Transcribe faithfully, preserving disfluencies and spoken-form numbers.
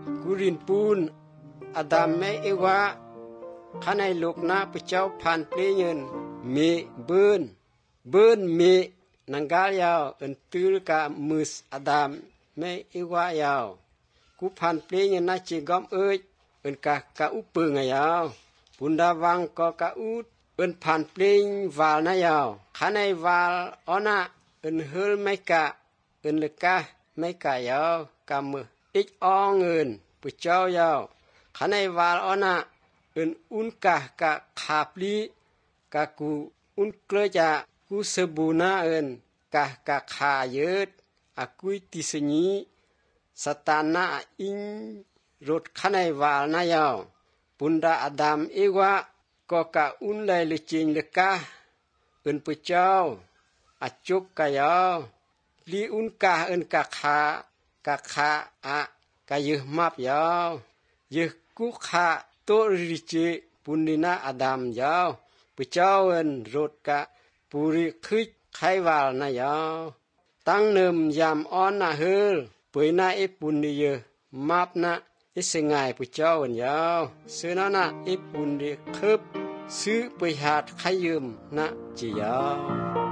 กูรินปูนอดัมแม่เอวาข้าในโลกนาพระเจ้าผ่านเปลี่ยนมีเบินเบินมีนังกาลยาวอันตืลกามืสอดัมแม่เอวายาวกูผ่านเปลี่ยนนาจิกอมเอ้ยอันกะกะอุปึงยาวปุนดาวังก็กะอุดอันผ่านเปลี่ยนวาลนายาวข้าในวาลอนะอันเฮลไม่กะอันเลกะไม่กะยาวกะมืออีกอองเงินพระเจ้ายาวข้าในวาลอนะอันอุนกะกะขาปลีกะกูอุนเกลจะกูสบูนาเอินกะกะขาเยิดอากุยติสญีสตานาอิงรถข้าในวาลนายาวปุนดาอดัมเอวะก็กะอุนไลเลจิงเลกะเอินพระเจ้าอาจุกกะยาวลีอุนกะเอินกะขากะขาอะกะยึมับยาวยึกุขาโตริจิปุนินาอดัมยาวพระเจ้าเอินรถกะปุริคิดไขวาลนายาวตั้งเนิมยามอ้อนนาเฮลเปยนาเอปุนนิเยมับนะอิสงายพระเจ้าเอินยาวเสนานะเอปุนเดคึบซื้อไปหาดไขยืมนะจียาว